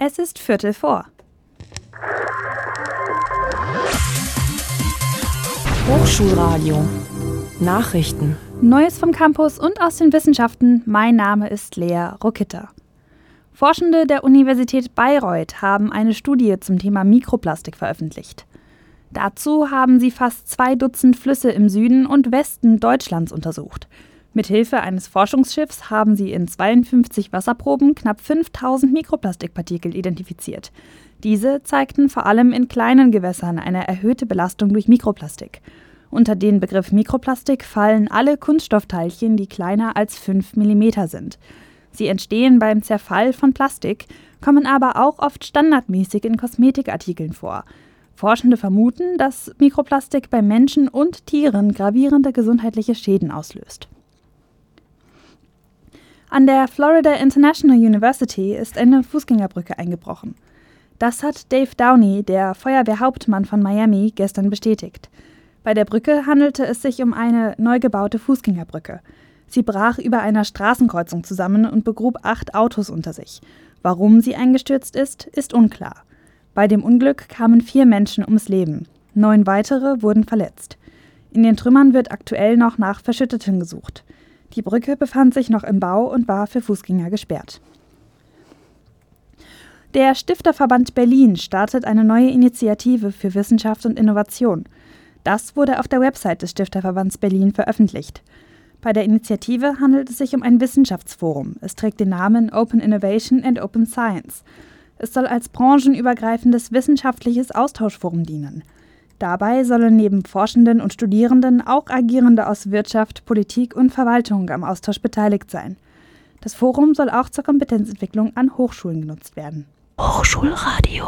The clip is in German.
Es ist 15:45. Hochschulradio. Nachrichten. Neues vom Campus und aus den Wissenschaften. Mein Name ist Lea Rokita. Forschende der Universität Bayreuth haben eine Studie zum Thema Mikroplastik veröffentlicht. Dazu haben sie fast 2 Dutzend Flüsse im Süden und Westen Deutschlands untersucht. Mithilfe eines Forschungsschiffs haben sie in 52 Wasserproben knapp 5000 Mikroplastikpartikel identifiziert. Diese zeigten vor allem in kleinen Gewässern eine erhöhte Belastung durch Mikroplastik. Unter den Begriff Mikroplastik fallen alle Kunststoffteilchen, die kleiner als 5 mm sind. Sie entstehen beim Zerfall von Plastik, kommen aber auch oft standardmäßig in Kosmetikartikeln vor. Forschende vermuten, dass Mikroplastik bei Menschen und Tieren gravierende gesundheitliche Schäden auslöst. An der Florida International University ist eine Fußgängerbrücke eingebrochen. Das hat Dave Downey, der Feuerwehrhauptmann von Miami, gestern bestätigt. Bei der Brücke handelte es sich um eine neu gebaute Fußgängerbrücke. Sie brach über einer Straßenkreuzung zusammen und begrub 8 Autos unter sich. Warum sie eingestürzt ist unklar. Bei dem Unglück kamen 4 Menschen ums Leben. 9 weitere wurden verletzt. In den Trümmern wird aktuell noch nach Verschütteten gesucht. Die Brücke befand sich noch im Bau und war für Fußgänger gesperrt. Der Stifterverband Berlin startet eine neue Initiative für Wissenschaft und Innovation. Das wurde auf der Website des Stifterverbands Berlin veröffentlicht. Bei der Initiative handelt es sich um ein Wissenschaftsforum. Es trägt den Namen Open Innovation and Open Science. Es soll als branchenübergreifendes wissenschaftliches Austauschforum dienen. Dabei sollen neben Forschenden und Studierenden auch Agierende aus Wirtschaft, Politik und Verwaltung am Austausch beteiligt sein. Das Forum soll auch zur Kompetenzentwicklung an Hochschulen genutzt werden. Hochschulradio.